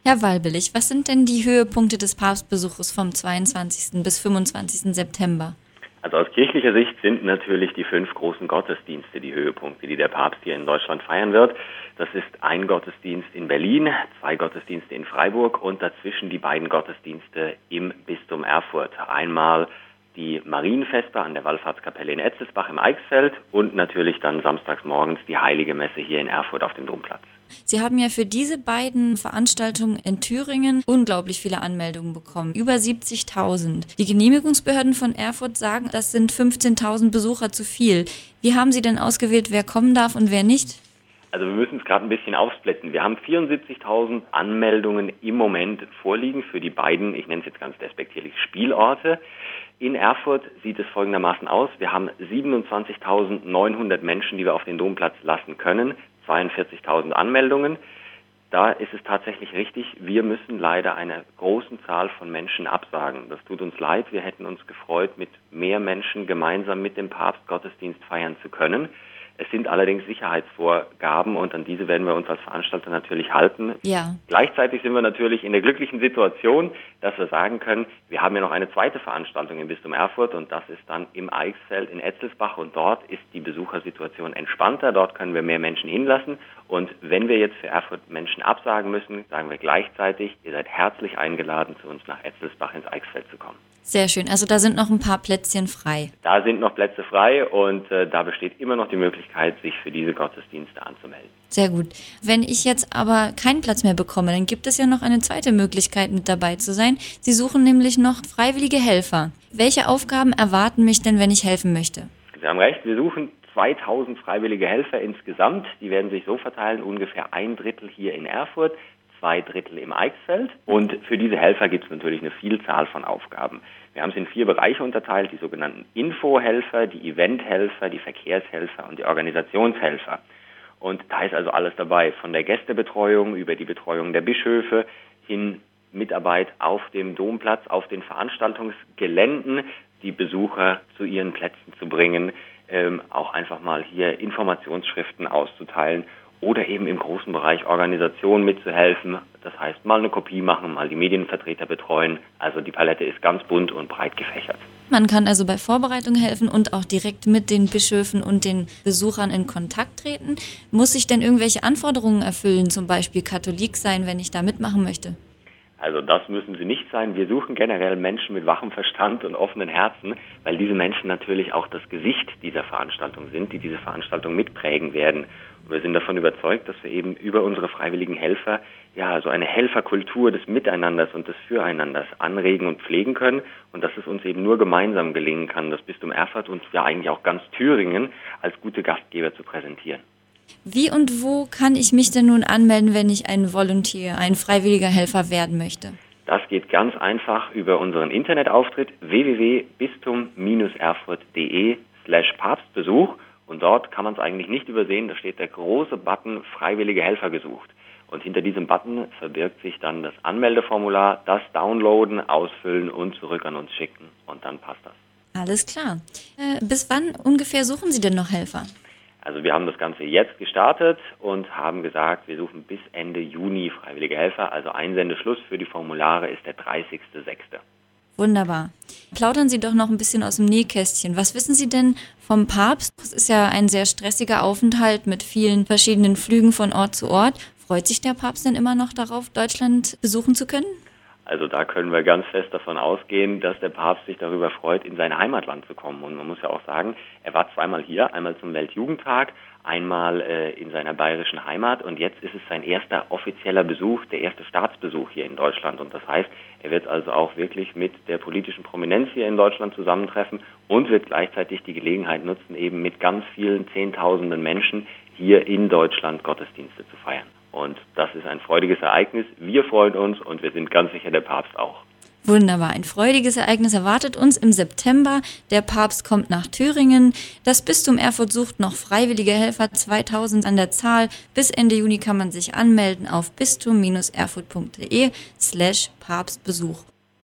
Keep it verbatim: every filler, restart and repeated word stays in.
Herr Walbelich, was sind denn die Höhepunkte des Papstbesuches vom zweiundzwanzigsten bis fünfundzwanzigsten September? Also aus kirchlicher Sicht sind natürlich die fünf großen Gottesdienste die Höhepunkte, die der Papst hier in Deutschland feiern wird. Das ist ein Gottesdienst in Berlin, zwei Gottesdienste in Freiburg und dazwischen die beiden Gottesdienste im Bistum Erfurt. Einmal die Marienvesper an der Wallfahrtskapelle in Etzelsbach im Eichsfeld und natürlich dann samstags morgens die Heilige Messe hier in Erfurt auf dem Domplatz. Sie haben ja für diese beiden Veranstaltungen in Thüringen unglaublich viele Anmeldungen bekommen, über siebzigtausend. Die Genehmigungsbehörden von Erfurt sagen, das sind fünfzehntausend Besucher zu viel. Wie haben Sie denn ausgewählt, wer kommen darf und wer nicht? Also wir müssen es gerade ein bisschen aufsplitten. Wir haben vierundsiebzigtausend Anmeldungen im Moment vorliegen für die beiden, ich nenne es jetzt ganz despektierlich, Spielorte. In Erfurt sieht es folgendermaßen aus. Wir haben siebenundzwanzigtausendneunhundert Menschen, die wir auf den Domplatz lassen können, zweiundvierzigtausend Anmeldungen. Da ist es tatsächlich richtig, wir müssen leider einer großen Zahl von Menschen absagen. Das tut uns leid, wir hätten uns gefreut, mit mehr Menschen gemeinsam mit dem Papst Gottesdienst feiern zu können. Es sind allerdings Sicherheitsvorgaben und an diese werden wir uns als Veranstalter natürlich halten. Ja. Gleichzeitig sind wir natürlich in der glücklichen Situation, dass wir sagen können, wir haben ja noch eine zweite Veranstaltung im Bistum Erfurt und das ist dann im Eichsfeld in Etzelsbach und dort ist die Besuchersituation entspannter, dort können wir mehr Menschen hinlassen und wenn wir jetzt für Erfurt Menschen absagen müssen, sagen wir gleichzeitig, ihr seid herzlich eingeladen, zu uns nach Etzelsbach ins Eichsfeld zu kommen. Sehr schön, also da sind noch ein paar Plätzchen frei. Da sind noch Plätze frei und äh, da besteht immer noch die Möglichkeit, sich für diese Gottesdienste anzumelden. Sehr gut. Wenn ich jetzt aber keinen Platz mehr bekomme, dann gibt es ja noch eine zweite Möglichkeit, mit dabei zu sein. Sie suchen nämlich noch freiwillige Helfer. Welche Aufgaben erwarten mich denn, wenn ich helfen möchte? Sie haben recht, wir suchen zweitausend freiwillige Helfer insgesamt. Die werden sich so verteilen, ungefähr ein Drittel hier in Erfurt, zwei Drittel im Eichsfeld. Und für diese Helfer gibt es natürlich eine Vielzahl von Aufgaben. Wir haben es in vier Bereiche unterteilt, die sogenannten Infohelfer, die Eventhelfer, die Verkehrshelfer und die Organisationshelfer. Und da ist also alles dabei, von der Gästebetreuung über die Betreuung der Bischöfe hin Mitarbeit auf dem Domplatz, auf den Veranstaltungsgeländen, die Besucher zu ihren Plätzen zu bringen, ähm, auch einfach mal hier Informationsschriften auszuteilen oder eben im großen Bereich Organisation mitzuhelfen. Das heißt, mal eine Kopie machen, mal die Medienvertreter betreuen. Also die Palette ist ganz bunt und breit gefächert. Man kann also bei Vorbereitung helfen und auch direkt mit den Bischöfen und den Besuchern in Kontakt treten. Muss ich denn irgendwelche Anforderungen erfüllen, zum Beispiel Katholik sein, wenn ich da mitmachen möchte? Also das müssen sie nicht sein. Wir suchen generell Menschen mit wachem Verstand und offenen Herzen, weil diese Menschen natürlich auch das Gesicht dieser Veranstaltung sind, die diese Veranstaltung mitprägen werden. Und wir sind davon überzeugt, dass wir eben über unsere freiwilligen Helfer ja so eine Helferkultur des Miteinanders und des Füreinanders anregen und pflegen können und dass es uns eben nur gemeinsam gelingen kann, das Bistum Erfurt und ja eigentlich auch ganz Thüringen als gute Gastgeber zu präsentieren. Wie und wo kann ich mich denn nun anmelden, wenn ich ein Volunteer, ein freiwilliger Helfer werden möchte? Das geht ganz einfach über unseren Internetauftritt w w w punkt bistum erfurt punkt de slash Papstbesuch und dort kann man es eigentlich nicht übersehen, da steht der große Button Freiwillige Helfer gesucht. Und hinter diesem Button verbirgt sich dann das Anmeldeformular, das downloaden, ausfüllen und zurück an uns schicken und dann passt das. Alles klar. Äh, bis wann ungefähr suchen Sie denn noch Helfer? Also wir haben das Ganze jetzt gestartet und haben gesagt, wir suchen bis Ende Juni freiwillige Helfer. Also Einsendeschluss für die Formulare ist der dreißigster sechster Wunderbar. Plaudern Sie doch noch ein bisschen aus dem Nähkästchen. Was wissen Sie denn vom Papst? Es ist ja ein sehr stressiger Aufenthalt mit vielen verschiedenen Flügen von Ort zu Ort. Freut sich der Papst denn immer noch darauf, Deutschland besuchen zu können? Also da können wir ganz fest davon ausgehen, dass der Papst sich darüber freut, in sein Heimatland zu kommen. Und man muss ja auch sagen, er war zweimal hier, einmal zum Weltjugendtag, einmal äh, in seiner bayerischen Heimat und jetzt ist es sein erster offizieller Besuch, der erste Staatsbesuch hier in Deutschland. Und das heißt, er wird also auch wirklich mit der politischen Prominenz hier in Deutschland zusammentreffen und wird gleichzeitig die Gelegenheit nutzen, eben mit ganz vielen Zehntausenden Menschen hier in Deutschland Gottesdienste zu feiern. Und das ist ein freudiges Ereignis. Wir freuen uns und wir sind ganz sicher, der Papst auch. Wunderbar, ein freudiges Ereignis erwartet uns im September. Der Papst kommt nach Thüringen. Das Bistum Erfurt sucht noch freiwillige Helfer, zweitausend an der Zahl. Bis Ende Juni kann man sich anmelden auf bistum erfurt punkt de slash Papstbesuch.